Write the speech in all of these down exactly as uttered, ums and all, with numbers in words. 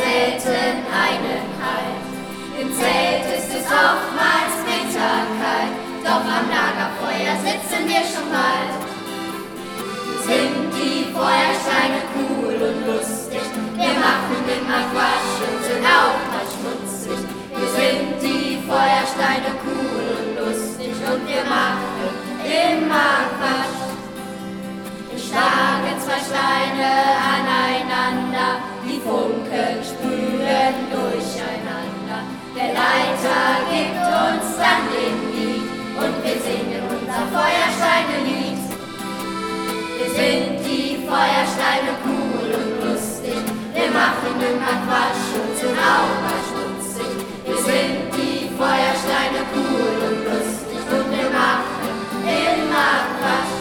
selten einen Halt. Im Zelt ist es oftmals bitterkalt, doch am Lagerfeuer sitzen wir schon bald. Sind die Feuersteine cool und lustig, wir machen immer Quatsch und sind auch mal schmutzig. Wir sind die Feuersteine cool und lustig und wir machen immer Quatsch. Wir schlagen zwei Steine aneinander, die Funken sprühen durcheinander. Der Leiter gibt uns dann den Lied und wir singen unser Feuersteine-Lied. Wir sind die Feuersteine cool und lustig, wir machen immer Quatsch und sind auch mal schmutzig. Wir sind die Feuersteine cool und lustig und wir machen immer Quatsch.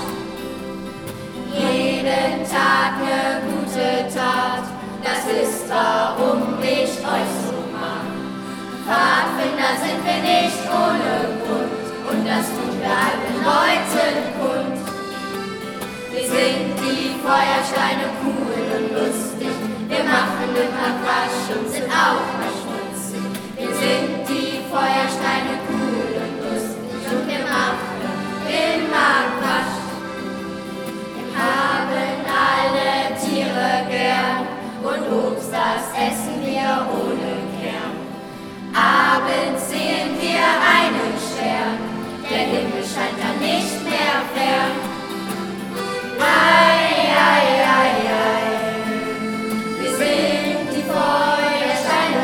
Jeden Tag ne gute Tat, das ist warum ich euch so mag. Pfadfinder sind wir nicht ohne Grund und das tun wir allen Leuten kund. Wir sind die Feuersteine cool und lustig, wir machen immer Quatsch und sind auch mal schmutzig. Wir sind die Feuersteine cool und lustig und wir machen immer Quatsch. Wir haben alle Tiere gern und Obst, das essen wir ohne Kern. Abends sehen wir einen Stern, der Himmel scheint dann nicht mehr fern. Ei, ei, ei, ei, wir sind die Feuersteine.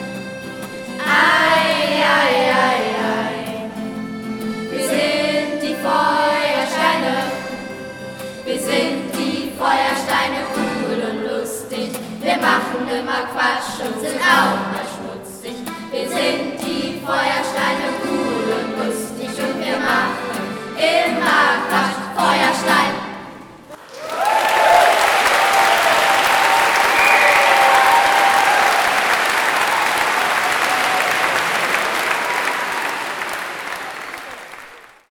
Ei, ei, ei, ei, wir sind die Feuersteine. Wir sind die Feuersteine cool und lustig, wir machen immer Quatsch und sind auch mal schmutzig. Wir sind die Feuersteine cool und lustig und wir machen immer Quatsch. Feuersteine.